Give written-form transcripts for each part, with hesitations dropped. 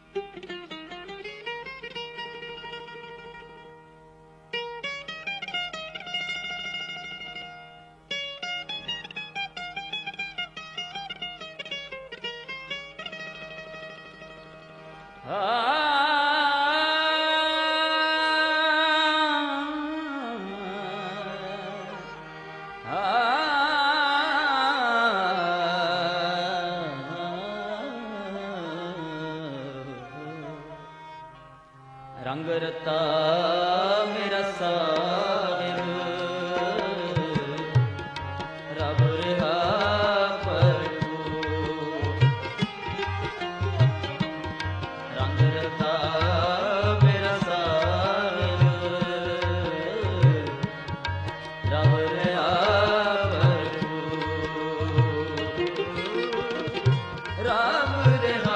रंग रता मेरा साहिब रब रहा प्रभु। रंग रता मेरा साहिब रब रहा प्रभु। रब रहा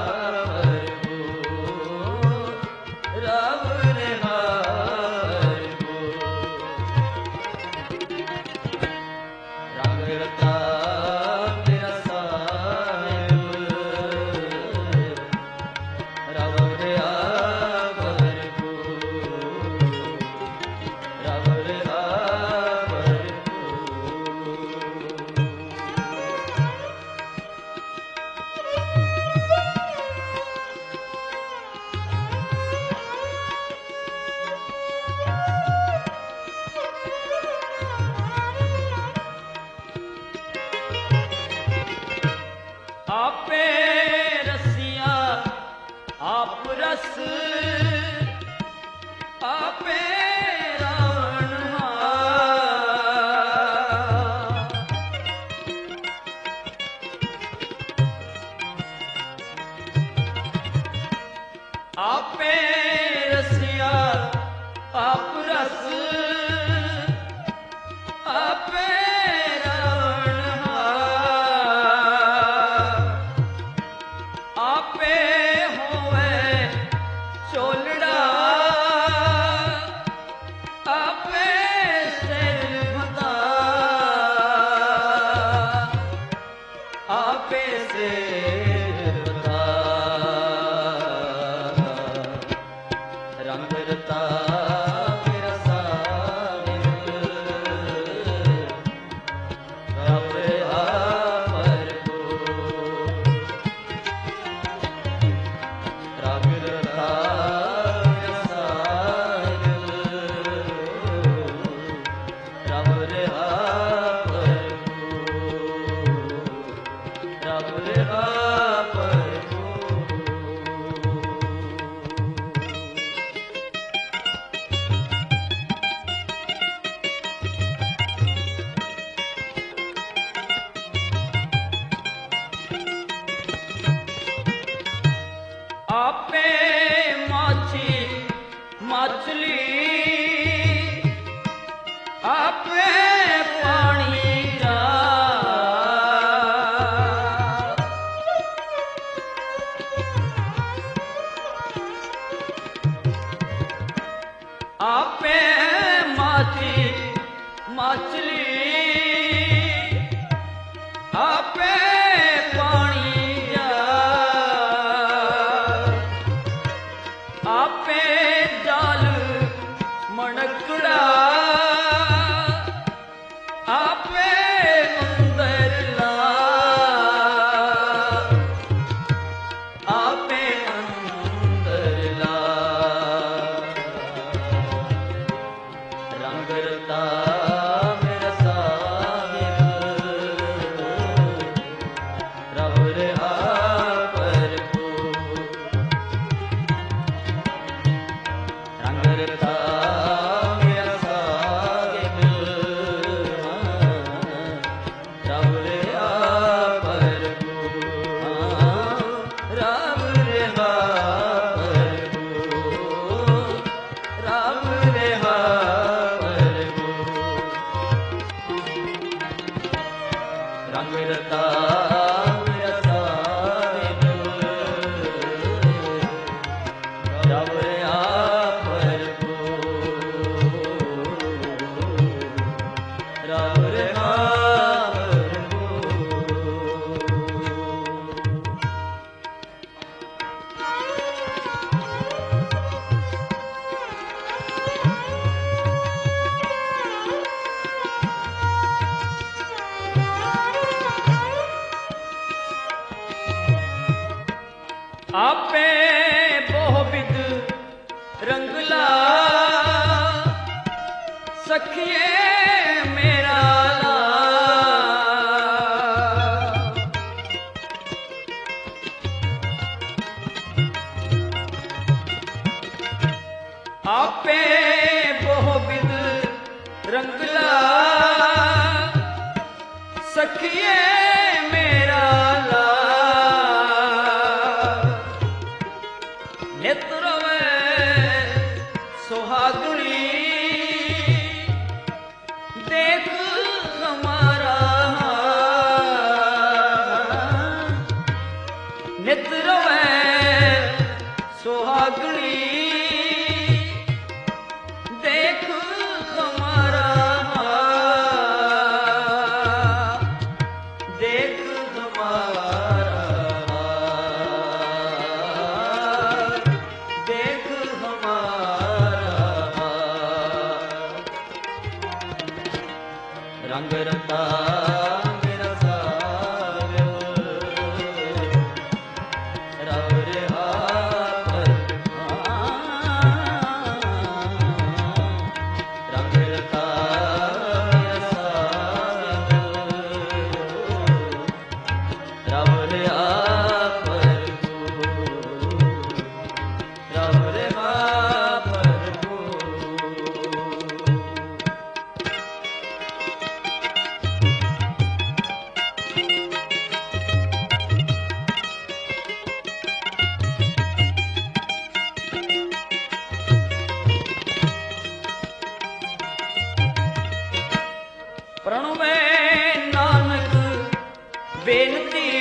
आपे रसिया आप रस आपे रावण आपे रसिया आप रस आपे आपे होवे चोलड़ा आपे सिर बता आपे सिर बता रंग रता मेरा साहिब रब रहा आपे माछी मछली आपे पानी जा आपे माछी मछली आपे पानी आपे जाल मणकड़ा ਆਪੇ ਬਹੁ ਵਿਦ ਰੰਗਲਾ ਸਖੀਏ ਮੇਰਾ ਲਾ ਆਪੇ ਬਹੁ ਵਿਦ ਰੰਗਲਾ ਸਖੀਏ ਮੇਰਾ ਲਾ ਨਿਤ ਰਵੇ ਸੁਹਾਗਣੀ ਦੇਖ ਹਮਾਰਾ ਨਿਤ ਰਵੇ ਸੁਹਾਗਣੀ ਦੇਖ ਹਮਾਰਾ ਦੇਖ ਹਮਾਰਾ ਦੇਖ ਹਮਾਰਾ ਰੰਗ ਰਤਾ ਮੇਰਾ ਸਾਰਿਓ ਰਵ ਰਿਹਾ ਰੰਗ ਰਤਾ ਮੇਰਾ ਸਾਰਿਓ ਰਵ ਰਿਹਾ ਰਵ ਰਿਹਾ ਪ੍ਰਣਵੇ ਨਾਨਕ ਬੇਨਤੀ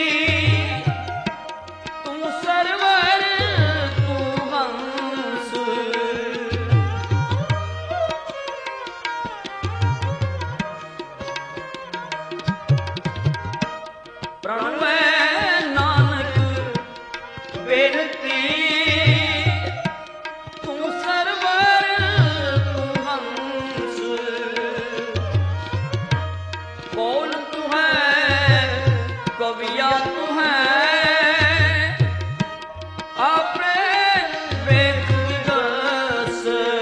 ਤੂੰ ਸਰਵਰ ਤੂੰ ਹੰਸ ਪ੍ਰਣਵੇ ਨਾਨਕ ਬੇਨਤੀ ਤੂੰ ਸਰਵਰ ਤੂੰ ਹੰਸ कौन तू है कविया तू है आपने वेख विगस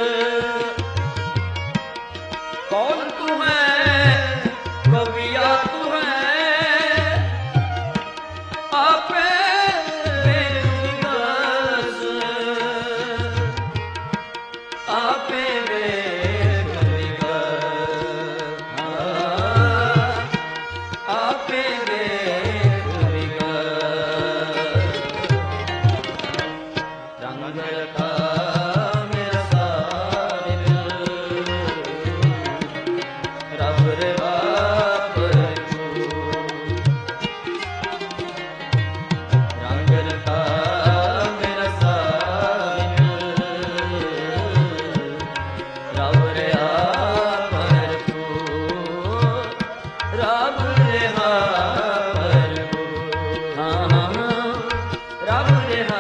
कौन तू है कविया तू है आपने वेख विगस आपे वेख विगस आपे देख विगस रंग रता मेरा सारियो रब रेवा रंग रता मेरा सारियो रब रेहा रब रेहा रब रेहा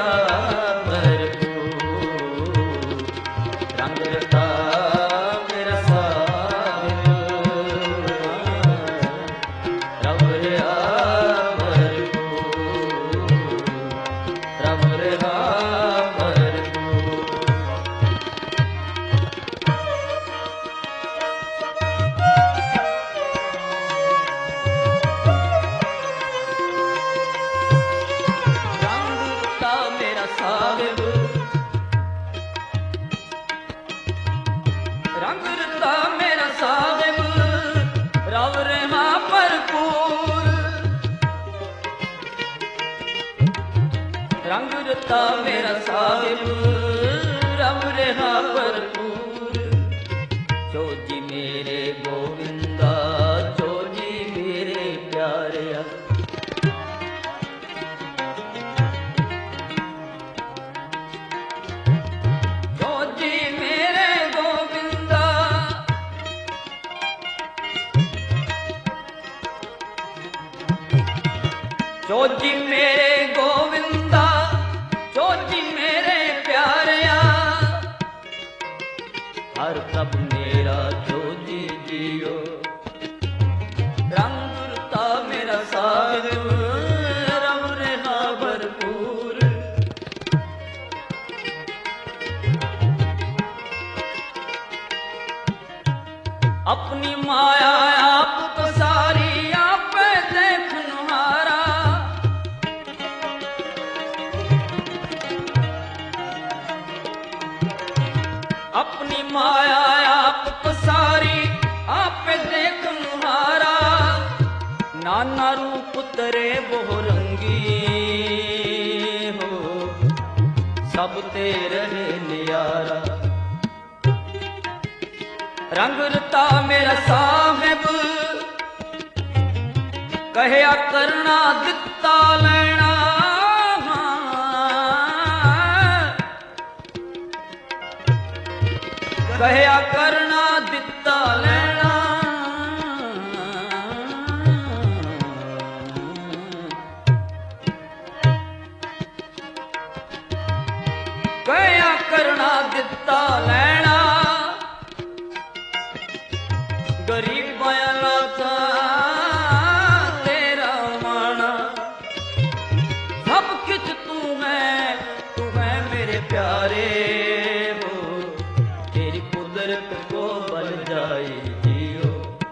रंग रता मेरा सारियो रब रेहा रब रेहा ਸਾਹਿਬ ਰੰਗ ਰਤਾ ਮੇਰਾ ਸਾਹਿਬ ਰਵ ਰਿਹਾ ਭਰਪੂਰ ਰੰਗ ਰਤਾ ਮੇਰਾ ਸਾਹਿਬ ਰਵ ਰਿਹਾ ਭਰਪੂਰ ਚੋਜੀ ਮੇਰੇ ਗੋਵਿੰਦਾ ਚੋਜੀ ਮੇਰੇ ਪਿਆਰਿਆ चोजी मेरे गोविंदा चोजी मेरे प्यारिया हर प्रभ मेरा चोजी जियो रंग रता मेरा साहिब रव रेहा भरपूर अपनी माया आप पसारी आप देख मुहारा नाना रूप तरे बहु रंगी हो सब तेरे नियारा रंग रता मेरा साहिब कहया करना दिता लेना कहया करना दिता लेना कहया करना दिता लेना गरीब बयाला था तेरा माना सब कुछ तू है मेरे प्यारे हो तेरी कुदरत को बल जाए जियो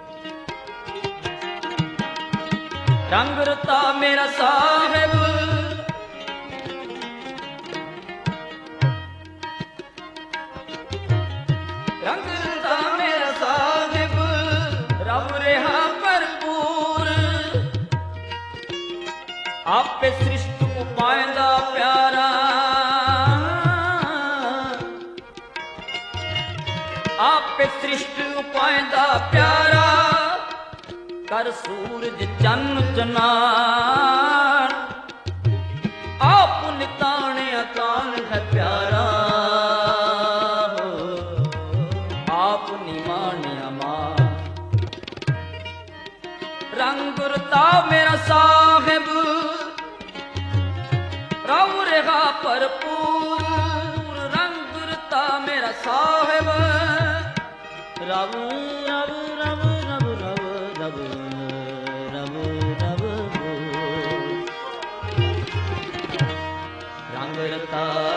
रंग रता मेरा साहिब रंग रता मेरा साहिब रब रेहा भरपूर आपे सृष्टि को पायदा प्यारा आपे सृष्टि को पायदा प्यारा कर सूरज चन्न चनान आप निताने अकान है प्यारा आप निमानिया मां रंग रता मेरा साहिब रव रेगा भरपूर रंग रता मेरा साहिब रब रब रब रब रब रब रब रब रंग रता